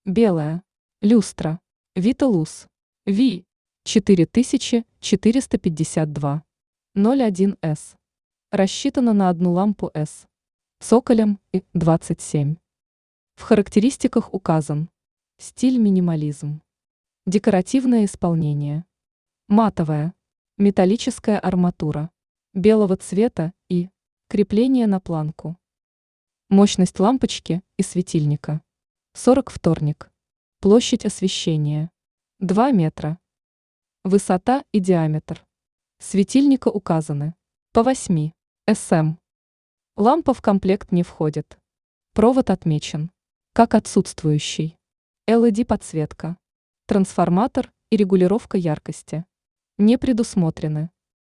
Белая. Люстра. Виталус. Ви. 4452. 01С. Рассчитана на одну лампу С. Цоколем и 27. В характеристиках указан стиль минимализм. Декоративное исполнение. Матовая. Металлическая арматура. Белого цвета и крепление на планку. Мощность лампочки и светильника. 40 вторник. Площадь освещения. 2 метра. Высота и диаметр светильника указаны по 8 см. Лампа в комплект не входит. Провод отмечен как отсутствующий. LED-подсветка. Трансформатор и регулировка яркости не предусмотрены.